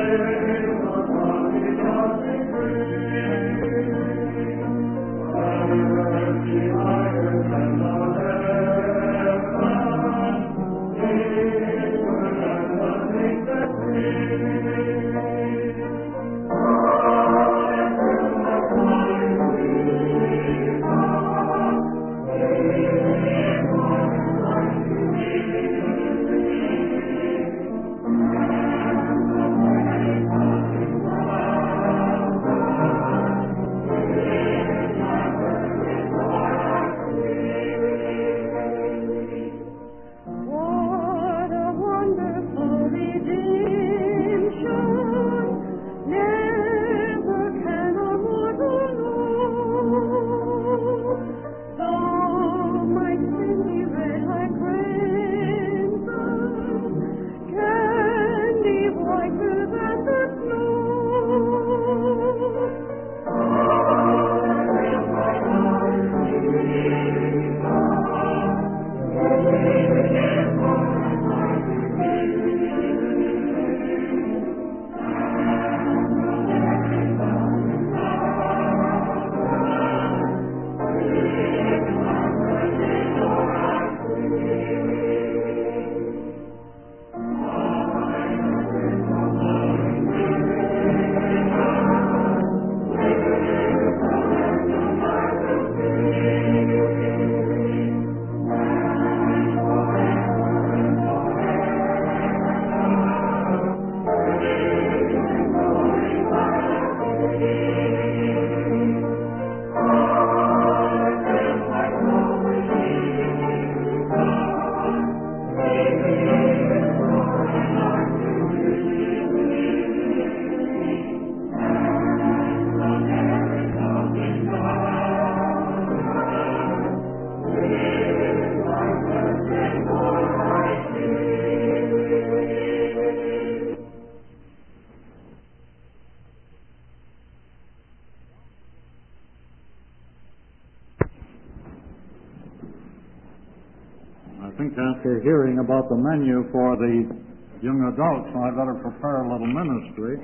After hearing about the menu for the young adults, I better prepare a little ministry,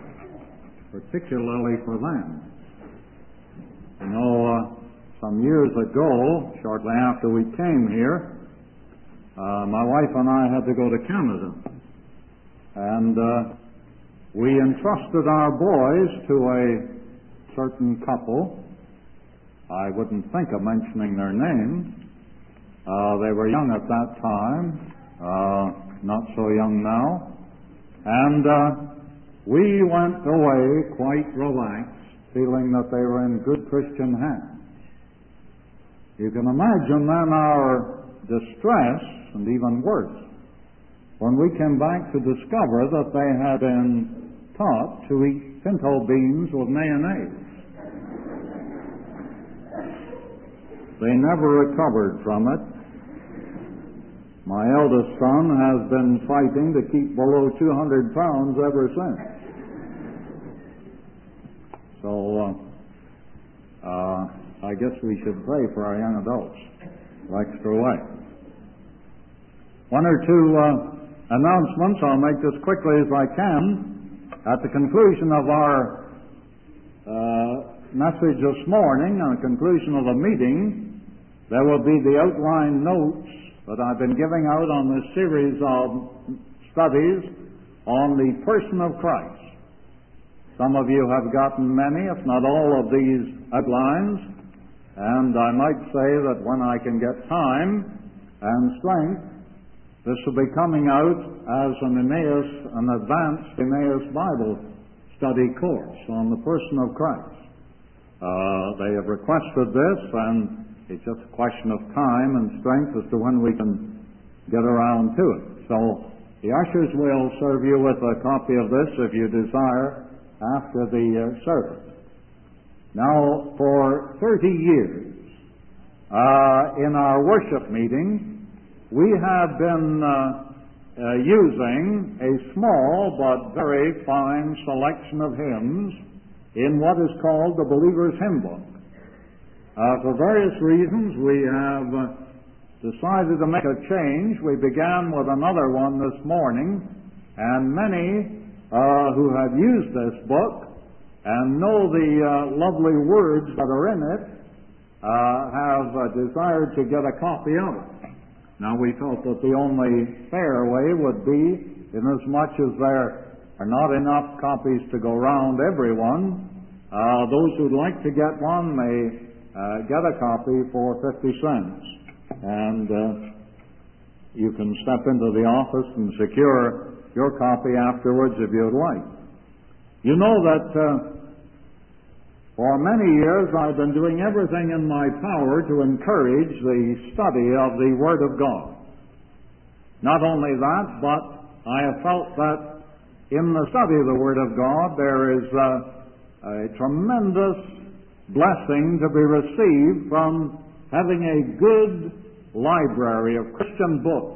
particularly for them. You know, some years ago, shortly after we came here, my wife and I had to go to Canada. And we entrusted our boys to a certain couple. I wouldn't think of mentioning their names. They were young at that time, not so young now. And we went away quite relaxed, feeling that they were in good Christian hands. You can imagine then our distress, and even worse, when we came back to discover that they had been taught to eat pinto beans with mayonnaise. They never recovered from it. My eldest son has been fighting to keep below 200 pounds ever since. So, I guess we should pray for our young adults extra way. One or two announcements. I'll make this quickly as I can. At the conclusion of our message this morning, on the conclusion of the meeting, there will be the outline notes that I've been giving out on this series of studies on the person of Christ. Some of you have gotten many, if not all, of these outlines, and I might say that when I can get time and strength, this will be coming out as an advanced Emmaus Bible study course on the person of Christ. They have requested this, and it's just a question of time and strength as to when we can get around to it. So the ushers will serve you with a copy of this if you desire after the service. Now, for 30 years, in our worship meeting, we have been using a small but very fine selection of hymns in what is called the Believer's Hymn Book. For various reasons, we have decided to make a change. We began with another one this morning, and many who have used this book and know the lovely words that are in it have desired to get a copy of it. Now, we felt that the only fair way would be, inasmuch as there are not enough copies to go round everyone, those who'd like to get one may get a copy for 50 cents. And you can step into the office and secure your copy afterwards if you'd like. You know that for many years I've been doing everything in my power to encourage the study of the Word of God. Not only that, but I have felt that in the study of the Word of God there is a tremendous blessing to be received from having a good library of Christian books.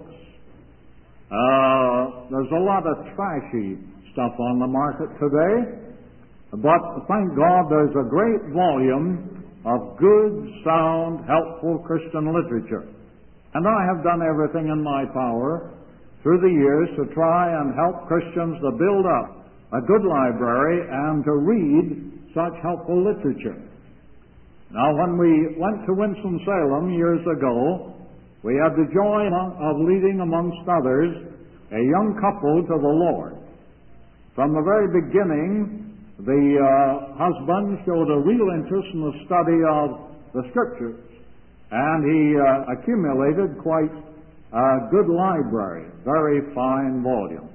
There's a lot of trashy stuff on the market today, but thank God there's a great volume of good, sound, helpful Christian literature. And I have done everything in my power through the years to try and help Christians to build up a good library and to read such helpful literature. Now, when we went to Winston-Salem years ago, we had the joy of leading, amongst others, a young couple to the Lord. From the very beginning, the husband showed a real interest in the study of the Scriptures, and he accumulated quite a good library, very fine volumes.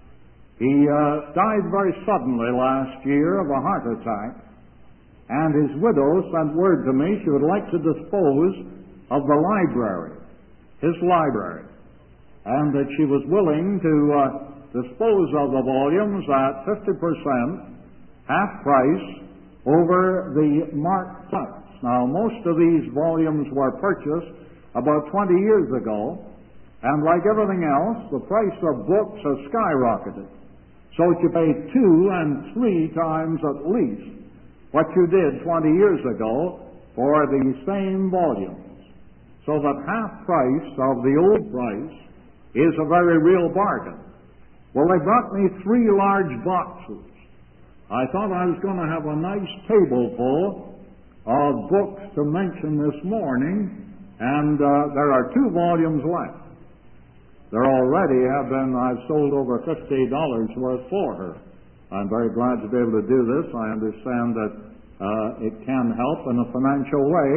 He died very suddenly last year of a heart attack, and his widow sent word to me she would like to dispose of the library, his library, and that she was willing to dispose of the volumes at 50%, half price, over the marked price. Now, most of these volumes were purchased about 20 years ago, and like everything else, the price of books has skyrocketed. So you pay 2 and 3 times at least what you did 20 years ago for the same volumes. So that half price of the old price is a very real bargain. Well, they brought me 3 large boxes. I thought I was going to have a nice table full of books to mention this morning, and there are 2 volumes left. There already have been, I've sold over $50 worth for her. I'm very glad to be able to do this. I understand that it can help in a financial way.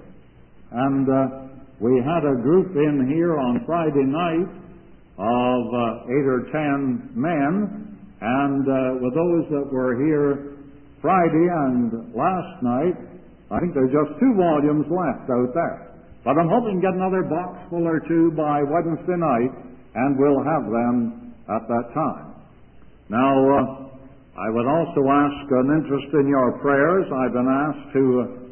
And we had a group in here on Friday night of 8 or 10 men, and with those that were here Friday and last night, I think there's just 2 volumes left out there. But I'm hoping to get another box full or 2 by Wednesday night, and we'll have them at that time. Now, I would also ask an interest in your prayers. I've been asked to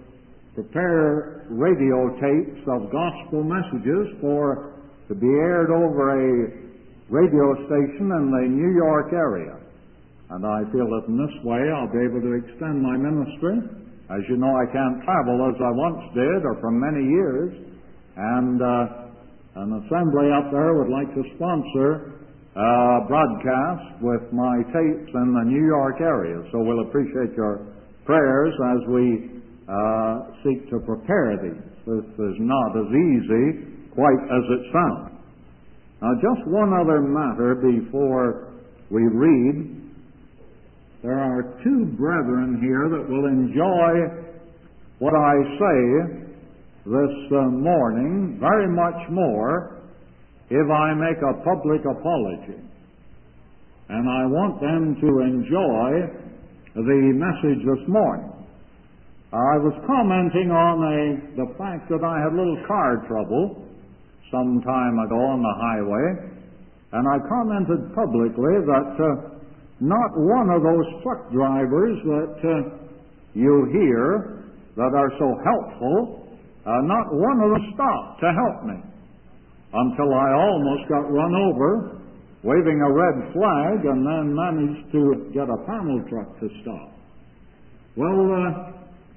prepare radio tapes of gospel messages to be aired over a radio station in the New York area. And I feel that in this way I'll be able to extend my ministry. As you know, I can't travel as I once did, or for many years, and an assembly up there would like to sponsor a broadcast with my tapes in the New York area. So we'll appreciate your prayers as we seek to prepare these. This is not as easy quite as it sounds. Now, just one other matter before we read. There are 2 brethren here that will enjoy what I say this morning very much more if I make a public apology. And I want them to enjoy the message this morning. I was commenting on the fact that I had a little car trouble some time ago on the highway, and I commented publicly that not one of those truck drivers that you hear that are so helpful, not one of them stopped to help me until I almost got run over waving a red flag and then managed to get a panel truck to stop. Well,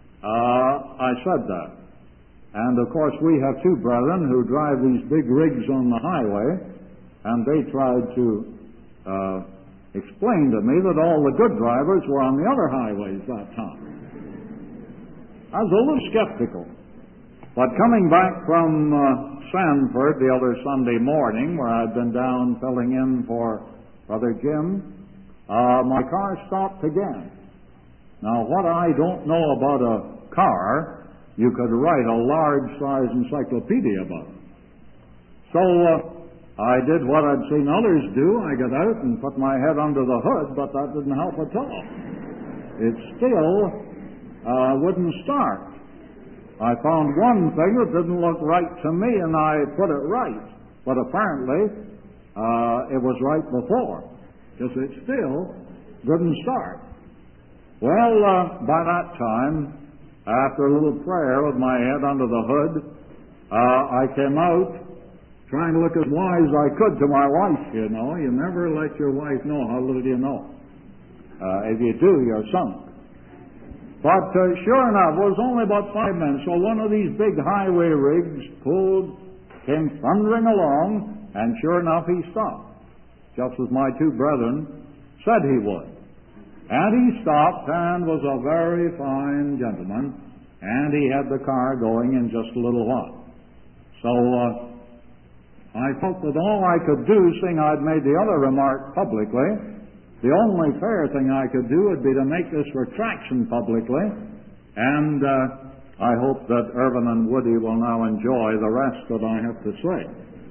I said that. And of course we have 2 brethren who drive these big rigs on the highway, and they tried to explained to me that all the good drivers were on the other highways that time. I was a little skeptical. But coming back from Sanford the other Sunday morning, where I'd been down filling in for Brother Jim, my car stopped again. Now, what I don't know about a car, you could write a large-size encyclopedia about it. So I did what I'd seen others do. I got out and put my head under the hood, but that didn't help at all. It still wouldn't start. I found one thing that didn't look right to me, and I put it right. But apparently, it was right before, because it still didn't start. Well, by that time, after a little prayer with my head under the hood, I came out trying to look as wise as I could to my wife, you know. You never let your wife know how little you know. If you do, you're sunk. But sure enough, it was only about 5 minutes, so one of these big highway rigs came thundering along, and sure enough, he stopped, just as my two brethren said he would. And he stopped and was a very fine gentleman, and he had the car going in just a little while. So I felt that all I could do, seeing I'd made the other remark publicly, the only fair thing I could do would be to make this retraction publicly, and I hope that Irvin and Woody will now enjoy the rest that I have to say.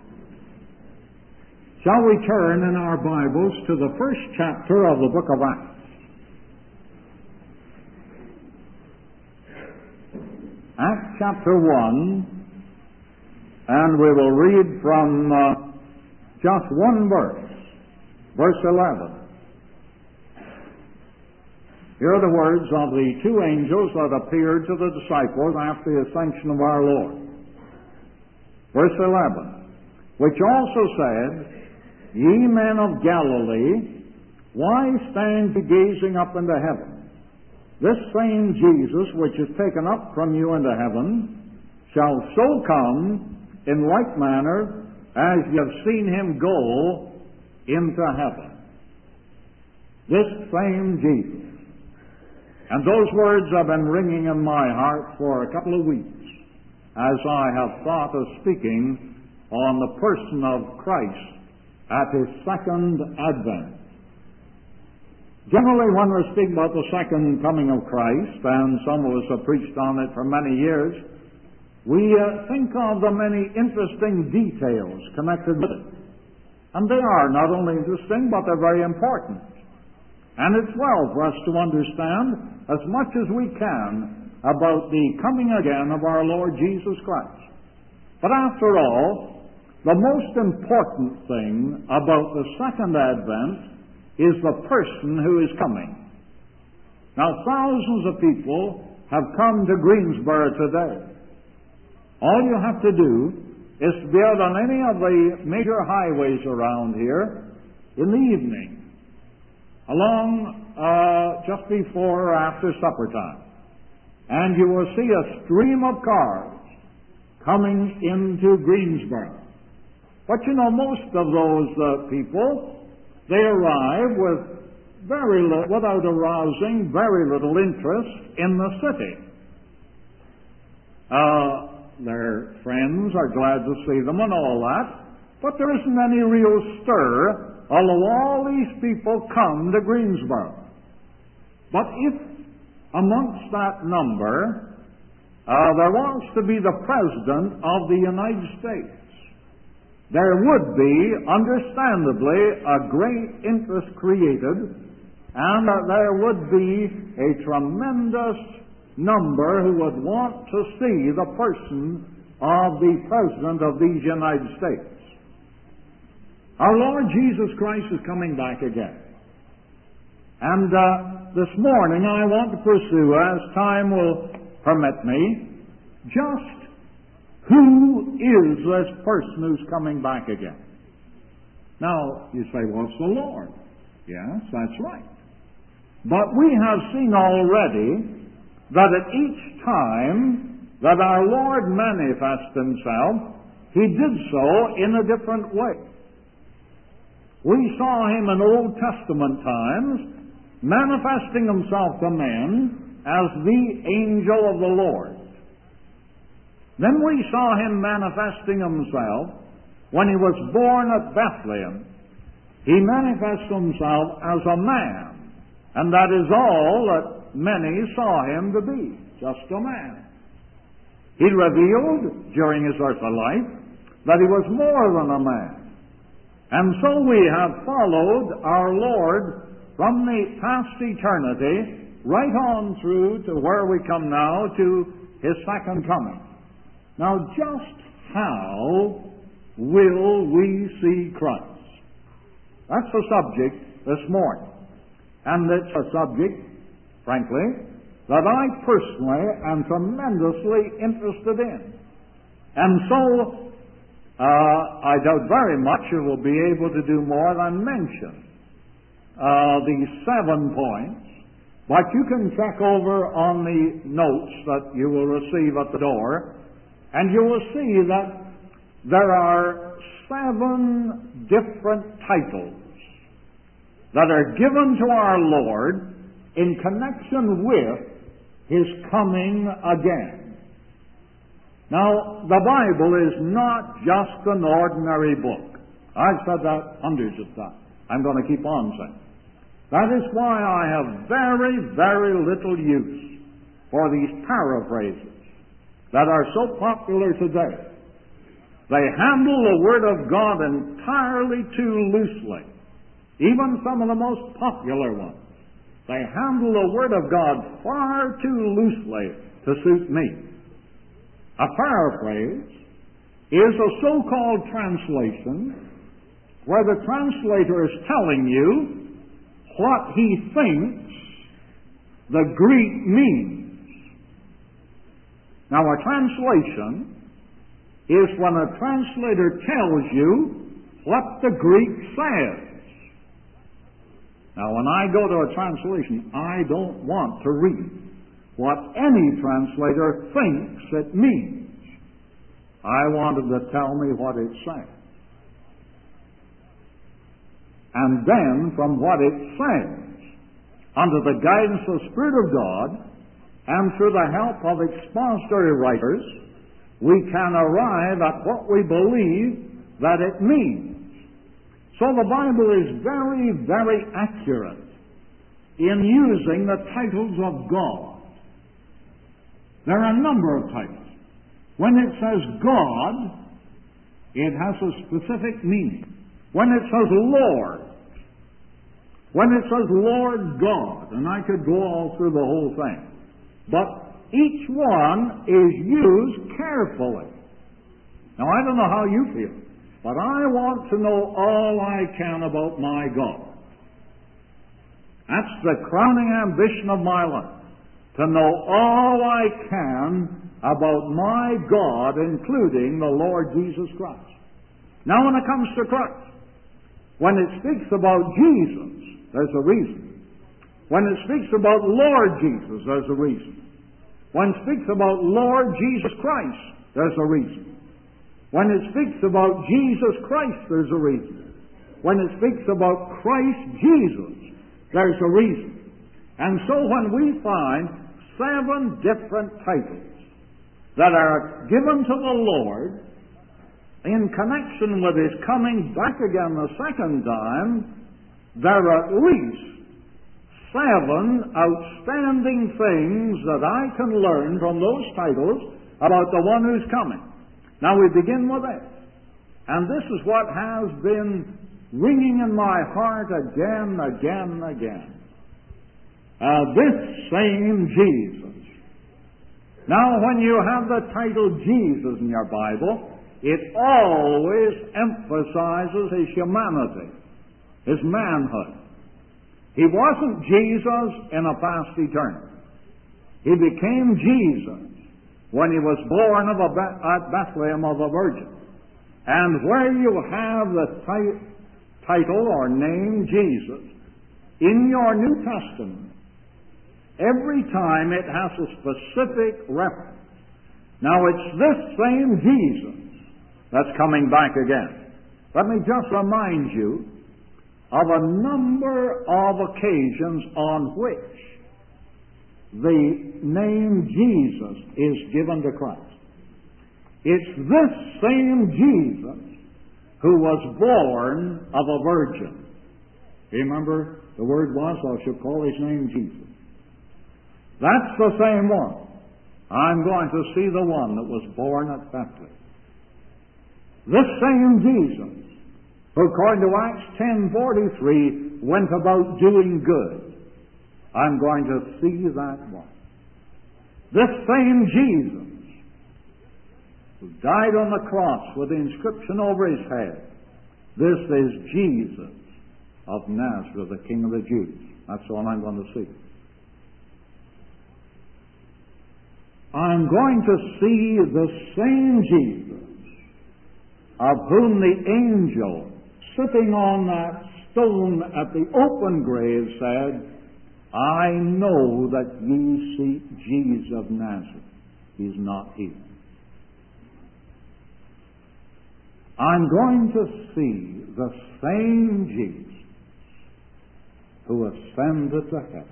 Shall we turn in our Bibles to the first chapter of the book of Acts? Acts chapter 1, and we will read from just one verse, verse 11. Here are the words of the two angels that appeared to the disciples after the ascension of our Lord. Verse 11, which also said, Ye men of Galilee, why stand ye gazing up into heaven? This same Jesus, which is taken up from you into heaven, shall so come in like manner as ye have seen him go into heaven. This same Jesus. And those words have been ringing in my heart for a couple of weeks as I have thought of speaking on the person of Christ at His second advent. Generally, when we speak about the second coming of Christ, and some of us have preached on it for many years, we think of the many interesting details connected with it. And they are not only interesting, but they're very important. And it's well for us to understand as much as we can about the coming again of our Lord Jesus Christ. But after all, the most important thing about the second advent is the person who is coming. Now, thousands of people have come to Greensboro today. All you have to do is to be out on any of the major highways around here in the evening, along just before or after supper time. And you will see a stream of cars coming into Greensboro. But you know, most of those people, they arrive with without arousing very little interest in the city. Their friends are glad to see them and all that, but there isn't any real stir although all these people come to Greensboro. But if amongst that number there was to be the President of the United States, there would be, understandably, a great interest created, and there would be a tremendous number who would want to see the person of the President of these United States. Our Lord Jesus Christ is coming back again. And this morning I want to pursue, as time will permit me, just who is this person who's coming back again? Now, you say, well, it's the Lord. Yes, that's right. But we have seen already that at each time that our Lord manifested Himself, He did so in a different way. We saw him in Old Testament times manifesting himself to men as the angel of the Lord. Then we saw him manifesting himself when he was born at Bethlehem. He manifested himself as a man, and that is all that many saw him to be, just a man. He revealed during his earthly life that he was more than a man. And so we have followed our Lord from the past eternity right on through to where we come now to his second coming. Now, just how will we see Christ? That's the subject this morning. And it's a subject, frankly, that I personally am tremendously interested in. And so, I doubt very much you will be able to do more than mention these 7 points, but you can check over on the notes that you will receive at the door, and you will see that there are 7 different titles that are given to our Lord in connection with his coming again. Now, the Bible is not just an ordinary book. I've said that hundreds of times. I'm going to keep on saying. That is why I have very, very little use for these paraphrases that are so popular today. They handle the Word of God entirely too loosely. Even some of the most popular ones. They handle the Word of God far too loosely to suit me. A paraphrase is a so-called translation where the translator is telling you what he thinks the Greek means. Now, a translation is when a translator tells you what the Greek says. Now, when I go to a translation, I don't want to read what any translator thinks it means. I want him to tell me what it says. And then, from what it says, under the guidance of the Spirit of God, and through the help of expository writers, we can arrive at what we believe that it means. So the Bible is very, very accurate in using the titles of God. There are a number of titles. When it says God, it has a specific meaning. When it says Lord, when it says Lord God, and I could go all through the whole thing, but each one is used carefully. Now, I don't know how you feel, but I want to know all I can about my God. That's the crowning ambition of my life. To know all I can about my God, including the Lord Jesus Christ. Now, when it comes to Christ, when it speaks about Jesus, there's a reason. When it speaks about Lord Jesus, there's a reason. When it speaks about Lord Jesus Christ, there's a reason. When it speaks about Jesus Christ, there's a reason. When it speaks about Christ Jesus, there's a reason. And so when we find 7 different titles that are given to the Lord in connection with his coming back again the second time, there are at least 7 outstanding things that I can learn from those titles about the one who's coming. Now we begin with this. And this is what has been ringing in my heart again. This same Jesus. Now, when you have the title Jesus in your Bible, it always emphasizes his humanity, his manhood. He wasn't Jesus in a past eternity. He became Jesus when he was born at Bethlehem of a virgin. And where you have the title or name Jesus in your New Testament, every time it has a specific reference. Now, it's this same Jesus that's coming back again. Let me just remind you of a number of occasions on which the name Jesus is given to Christ. It's this same Jesus who was born of a virgin. Remember, the word was, "I shall call his name Jesus." That's the same one. I'm going to see the one that was born at Bethlehem. This same Jesus, who according to Acts 10:43 went about doing good. I'm going to see that one. This same Jesus, who died on the cross with the inscription over his head, this is Jesus of Nazareth, the King of the Jews. That's the one I'm going to see. I'm going to see the same Jesus of whom the angel sitting on that stone at the open grave said, "I know that ye seek Jesus of Nazareth. He's not here." I'm going to see the same Jesus who ascended to heaven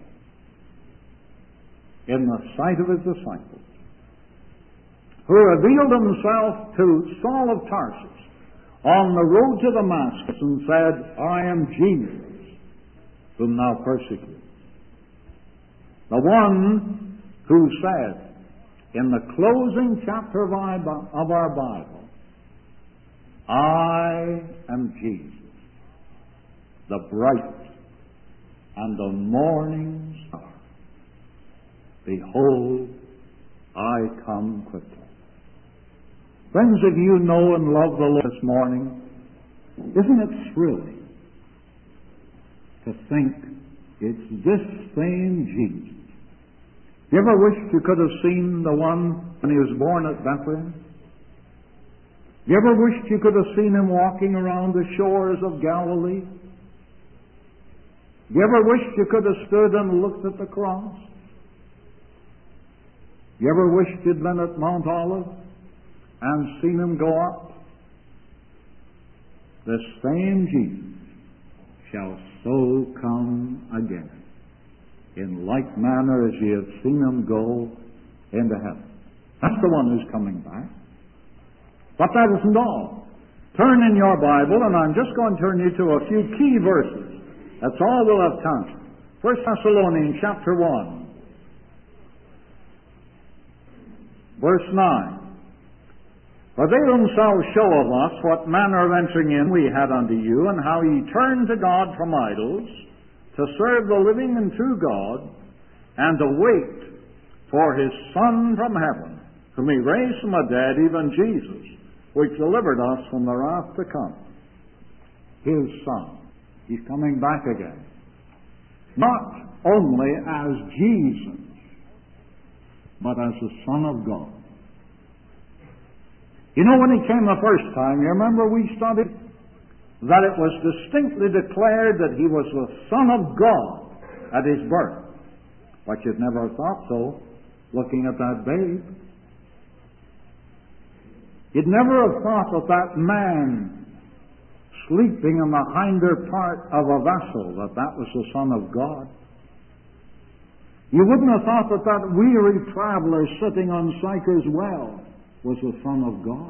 in the sight of his disciples, who revealed himself to Saul of Tarsus on the road to Damascus and said, "I am Jesus, whom thou persecutest." The one who said in the closing chapter of our Bible, "I am Jesus, the bright and the morning star. Behold, I come quickly." Friends, if you know and love the Lord this morning, isn't it thrilling to think it's this same Jesus? You ever wished you could have seen the one when he was born at Bethlehem? You ever wished you could have seen him walking around the shores of Galilee? You ever wished you could have stood and looked at the cross? You ever wished you'd been at Mount Olive and seen him go up? The same Jesus shall so come again, in like manner as ye have seen him go into heaven. That's the one who's coming back. But that isn't all. Turn in your Bible, and I'm just going to turn you to a few key verses. That's all we'll have time. 1 Thessalonians chapter 1, verse 9. "For they themselves show of us what manner of entering in we had unto you, and how ye turned to God from idols, to serve the living and true God, and to wait for his Son from heaven, whom he raised from the dead, even Jesus, which delivered us from the wrath to come." His Son. He's coming back again. Not only as Jesus, but as the Son of God. You know, when he came the first time, you remember we studied that it was distinctly declared that he was the Son of God at his birth. But you'd never thought so, looking at that babe. You'd never have thought that that man sleeping in the hinder part of a vessel, that was the Son of God. You wouldn't have thought that that weary traveler sitting on Sychar's well was the Son of God.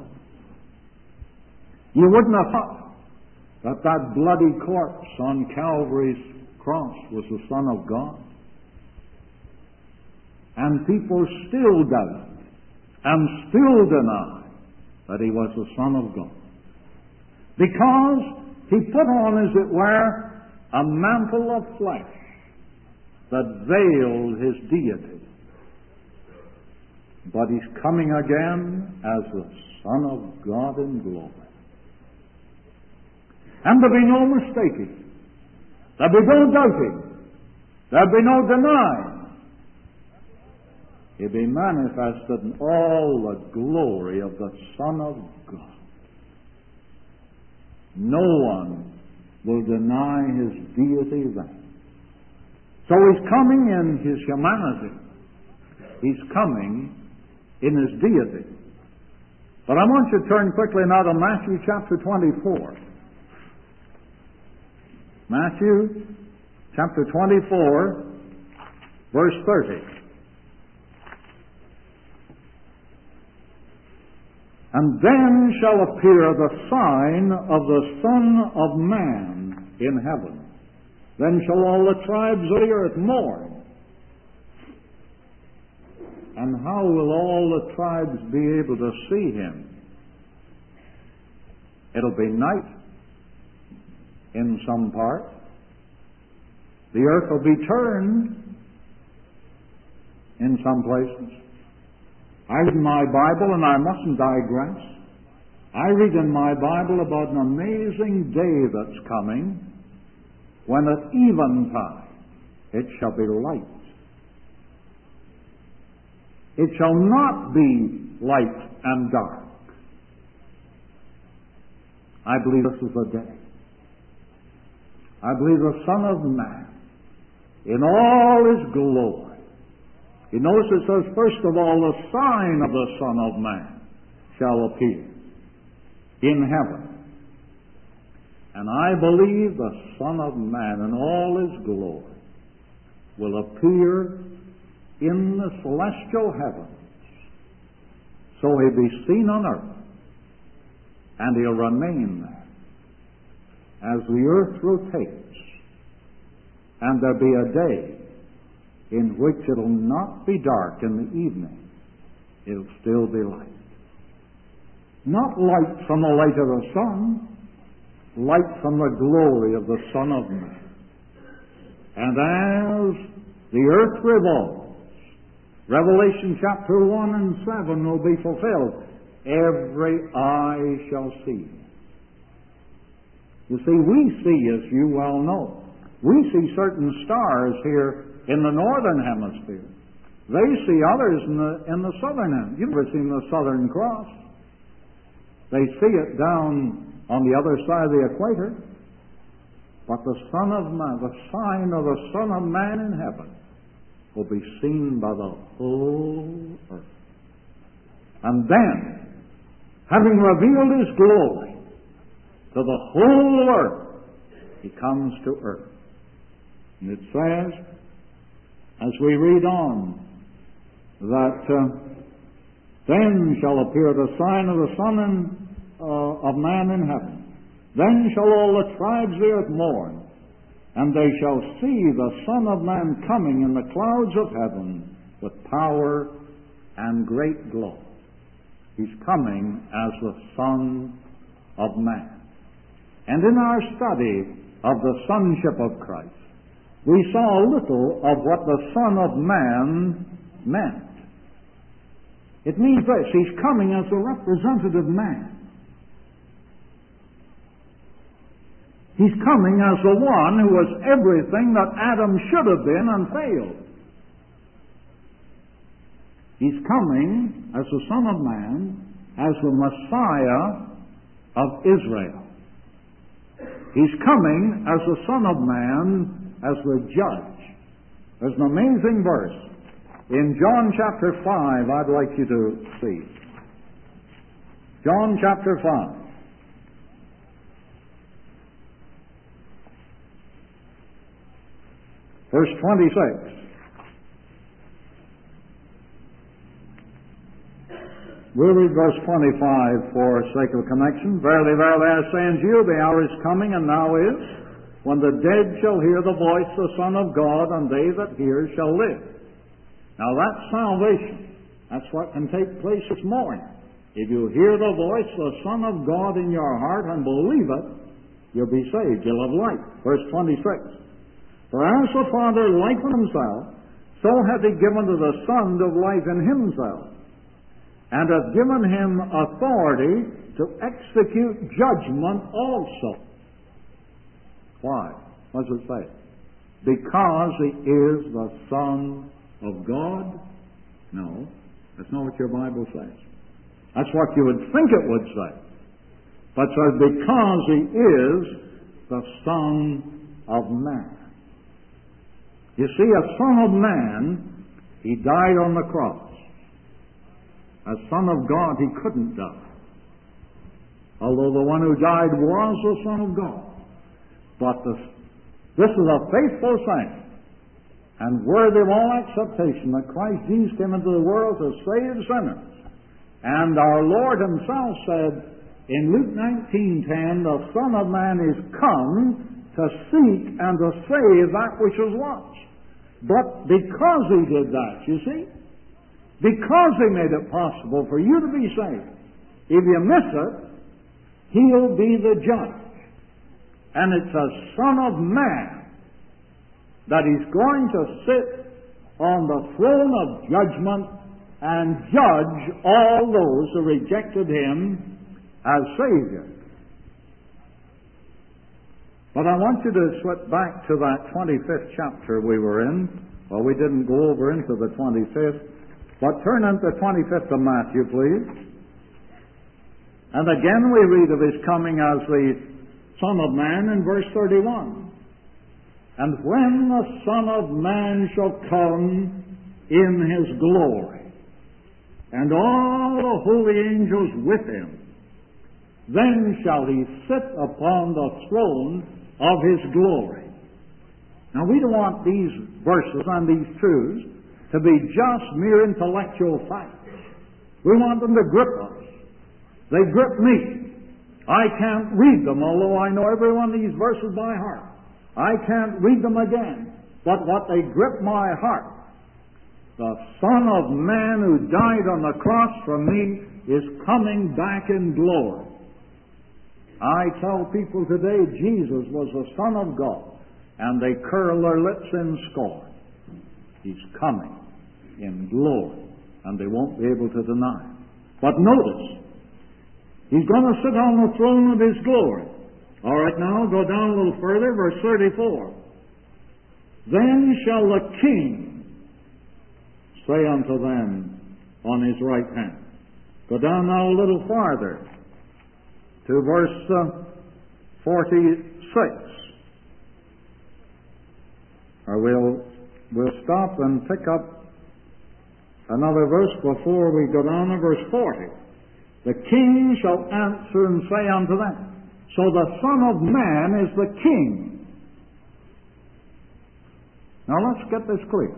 You wouldn't have thought that that bloody corpse on Calvary's cross was the Son of God. And people still doubt and still deny that he was the Son of God. Because he put on, as it were, a mantle of flesh that veiled his deity. But he's coming again as the Son of God in glory. And there'll be no mistaking. There'll be no doubting. There'll be no denying. He'll be manifested in all the glory of the Son of God. No one will deny his deity then. So he's coming in his humanity. He's coming in his deity. But I want you to turn quickly now to Matthew chapter 24. Matthew chapter 24, verse 30. And then shall appear the sign of the Son of Man in heaven. Then shall all the tribes of the earth mourn. And how will all the tribes be able to see him? It'll be night in some part. The earth will be turned in some places. I read in my Bible, and I mustn't digress, I read in my Bible about an amazing day that's coming when at eventide it shall be light. It shall not be light and dark. I believe this is the day. I believe the Son of Man, in all his glory. You notice it says, first of all, the sign of the Son of Man shall appear in heaven. And I believe the Son of Man in all his glory will appear in the celestial heavens, so he'll be seen on earth, and he'll remain there as the earth rotates, and there'll be a day in which it'll not be dark in the evening. It'll still be light. Not light from the light of the sun, light from the glory of the Son of Man. And as the earth revolves, Revelation chapter 1 and 7 will be fulfilled. Every eye shall see. You see, we see, as you well know, we see certain stars here in the northern hemisphere. They see others in the southern hemisphere. You've never seen the Southern Cross. They see it down on the other side of the equator. But the Son of Man, the sign of the Son of Man in heaven, will be seen by the whole earth. And then, having revealed his glory to the whole earth, he comes to earth. And it says, as we read on, that then shall appear the sign of the Son of Man in heaven. Then shall all the tribes of the earth mourn, and they shall see the Son of Man coming in the clouds of heaven with power and great glory. He's coming as the Son of Man. And in our study of the sonship of Christ, we saw a little of what the Son of Man meant. It means this: he's coming as a representative man. He's coming as the one who was everything that Adam should have been and failed. He's coming as the Son of Man, as the Messiah of Israel. He's coming as the Son of Man, as the judge. There's an amazing verse in John chapter 5 I'd like you to see. John chapter 5. Verse 26. We'll read verse 25 for sake of connection. Verily, verily, I say unto you, the hour is coming, and now is, when the dead shall hear the voice of the Son of God, and they that hear shall live. Now that's salvation. That's what can take place this morning. If you hear the voice of the Son of God in your heart and believe it, you'll be saved. You'll have life. Verse 26. For as the Father life in himself, so hath he given to the Son of life in himself, and hath given him authority to execute judgment also. Why? What does it say? Because he is the Son of God? No, that's not what your Bible says. That's what you would think it would say. But it says, because he is the Son of Man. You see, a Son of Man, he died on the cross. As Son of God, he couldn't die. Although the one who died was the Son of God. But the This is a faithful saying and worthy of all acceptation that Christ Jesus came into the world to save sinners. And our Lord Himself said in Luke 19:10, the Son of Man is come to seek and to save that which is lost. But because He did that, you see, because He made it possible for you to be saved, if you miss it, He'll be the judge. And it's a Son of Man that He's going to sit on the throne of judgment and judge all those who rejected Him as Savior. But I want you to slip back to that 25th chapter we were in. Well, we didn't go over into the 25th, but turn into the 25th of Matthew, please. And again we read of His coming as the Son of Man in verse 31. And when the Son of Man shall come in His glory, and all the holy angels with Him, then shall He sit upon the throne of His glory. Now we don't want these verses and these truths to be just mere intellectual facts. We want them to grip us. They grip me. I can't read them, although I know every one of these verses by heart. I can't read them again. But what they grip my heart, the Son of Man who died on the cross for me is coming back in glory. I tell people today Jesus was the Son of God, and they curl their lips in scorn. He's coming in glory, and they won't be able to deny it. But notice, He's going to sit on the throne of His glory. All right, now go down a little further, verse 34. Then shall the King say unto them on His right hand. Go down now a little farther to verse 46. Or we'll stop and pick up another verse before we go down to verse 40. The King shall answer and say unto them. So the Son of Man is the King. Now let's get this clear.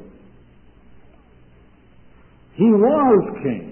He was King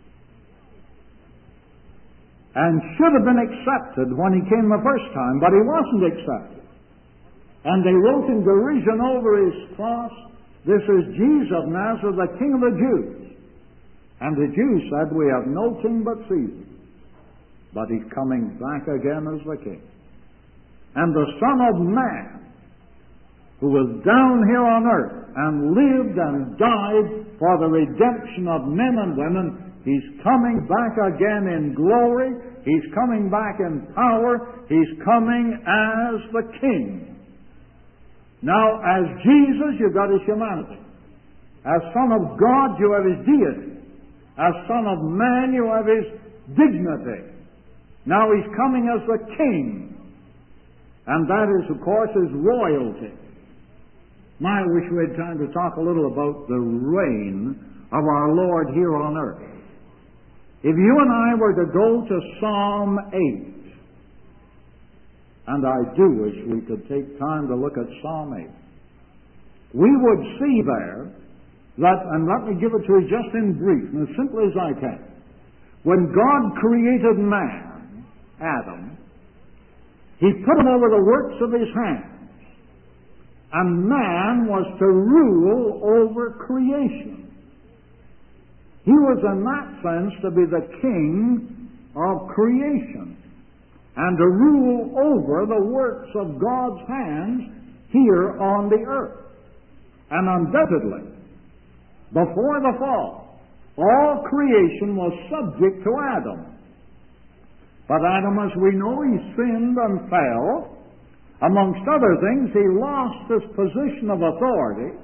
and should have been accepted when He came the first time, but He wasn't accepted. And they wrote in derision over His cross, "This is Jesus of Nazareth, the King of the Jews." And the Jews said, "We have no king but Caesar." But He's coming back again as the King. And the Son of Man, who was down here on earth and lived and died for the redemption of men and women, He's coming back again in glory. He's coming back in power. He's coming as the King. Now, as Jesus, you've got His humanity. As Son of God, you have His deity. As Son of Man, you have His dignity. Now He's coming as the King. And that is, of course, His royalty. I wish we had time to talk a little about the reign of our Lord here on earth. If you and I were to go to Psalm 8, and I do wish we could take time to look at Psalm 8, we would see there that, and let me give it to you just in brief, and as simply as I can. When God created man, Adam, He put him over the works of His hands. And man was to rule over creation. He was in that sense to be the king of creation and to rule over the works of God's hands here on the earth. And undoubtedly, before the fall, all creation was subject to Adam. But Adam, as we know, he sinned and fell. Amongst other things, he lost his position of authority.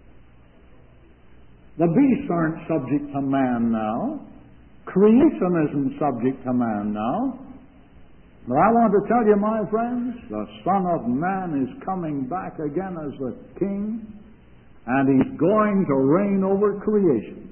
The beasts aren't subject to man now. Creation isn't subject to man now. But I want to tell you, my friends, the Son of Man is coming back again as the King, and He's going to reign over creation.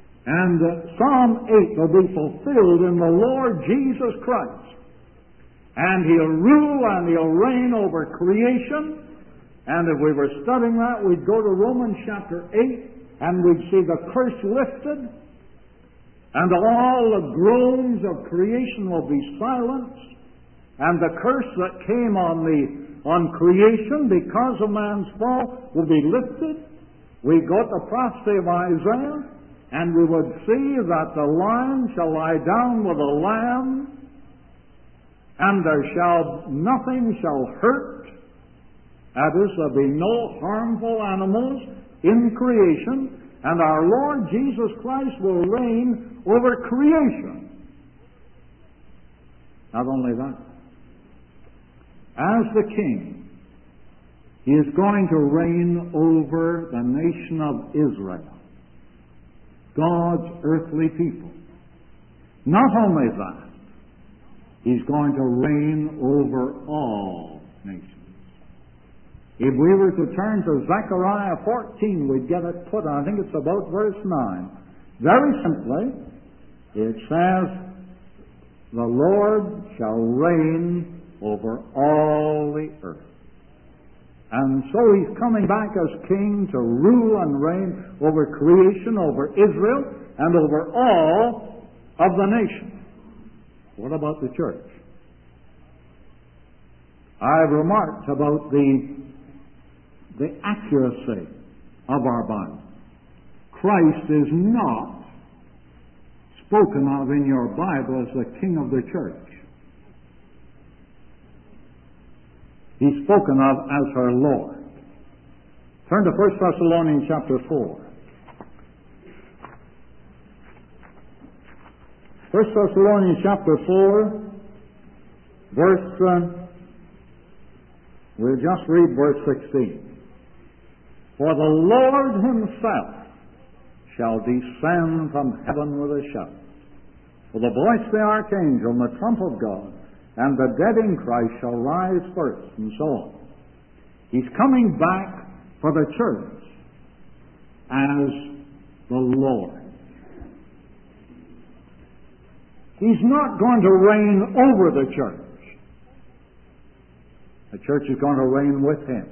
And Psalm 8 will be fulfilled in the Lord Jesus Christ. And He'll rule and He'll reign over creation. And if we were studying that, we'd go to Romans chapter 8, and we'd see the curse lifted, and all the groans of creation will be silenced, and the curse that came on creation because of man's fall will be lifted. We go to the prophecy of Isaiah, and we would see that the lion shall lie down with the lamb, and nothing shall hurt. That is, there'll be no harmful animals in creation, and our Lord Jesus Christ will reign over creation. Not only that, as the King, He is going to reign over the nation of Israel, God's earthly people. Not only that, He's going to reign over all nations. If we were to turn to Zechariah 14, we'd get it put on. I think it's about verse 9. Very simply, it says, "The Lord shall reign over all the earth." And so He's coming back as King to rule and reign over creation, over Israel, and over all of the nations. What about the church? I've remarked about the accuracy of our Bible. Christ is not spoken of in your Bible as the King of the church. He's spoken of as her Lord. Turn to 1 Thessalonians chapter 4. 1 Thessalonians chapter 4, we'll just read verse 16. "For the Lord Himself shall descend from heaven with a shout, with the voice of the archangel and the trump of God, and the dead in Christ shall rise first," and so on. He's coming back for the church as the Lord. He's not going to reign over the church. The church is going to reign with Him.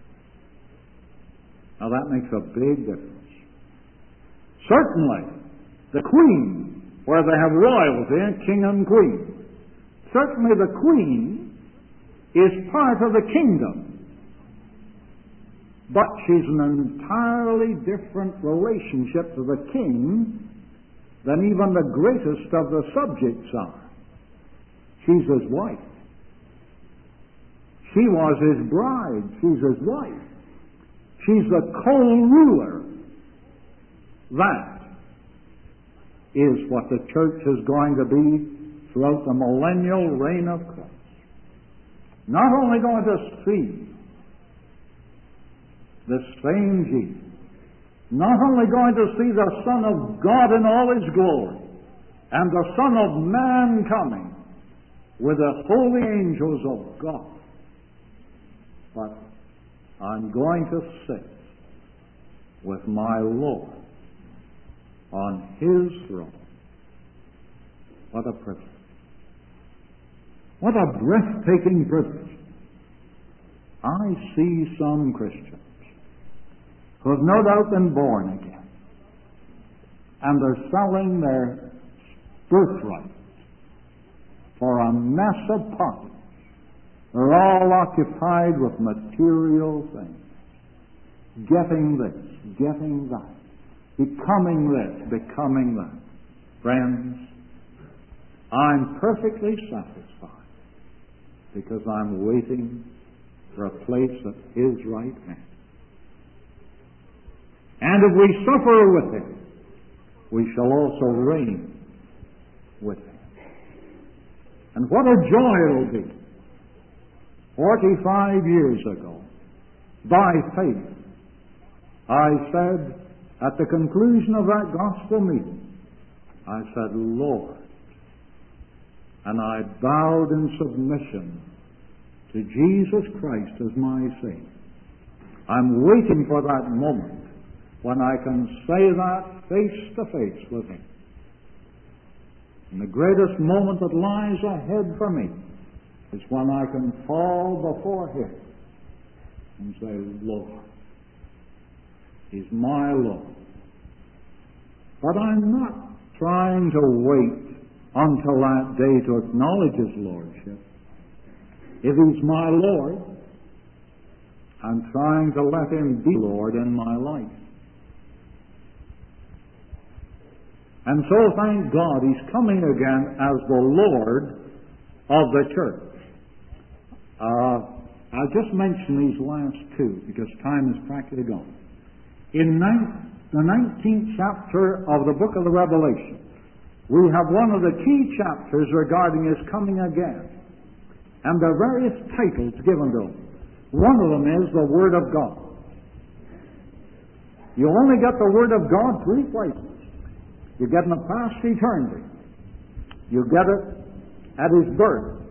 Now that makes a big difference. Certainly, the Queen, where they have royalty, king and queen, certainly the Queen is part of the kingdom. But she's an entirely different relationship to the King than even the greatest of the subjects are. She's His wife. She was His bride. She's His wife. She's the co-ruler. That is what the church is going to be throughout the millennial reign of Christ. Not only going to see the same Jesus, not only going to see the Son of God in all His glory, and the Son of Man coming with the holy angels of God, but I'm going to sit with my Lord on His throne. What a privilege. What a breathtaking privilege. I see some Christians who have no doubt been born again, and they're selling their birthright for a mess of pottage. They're all occupied with material things, getting this, getting that, becoming this, becoming that. Friends, I'm perfectly satisfied because I'm waiting for a place at His right hand. And if we suffer with Him, we shall also reign with Him. And what a joy it'll be. 45 years ago, by faith, I said, at the conclusion of that gospel meeting, I said, Lord, and I bowed in submission to Jesus Christ as my Savior. I'm waiting for that moment when I can say that face to face with Him. And the greatest moment that lies ahead for me is when I can fall before Him and say, Lord, He's my Lord. But I'm not trying to wait until that day to acknowledge His Lordship. If He's my Lord, I'm trying to let Him be Lord in my life. And so, thank God, He's coming again as the Lord of the church. I'll just mention these last two because time is practically gone. In the 19th chapter of the book of the Revelation, we have one of the key chapters regarding His coming again. And there are various titles given to Him. One of them is the Word of God. You only get the Word of God three places. You get in the past eternity. You get it at His birth.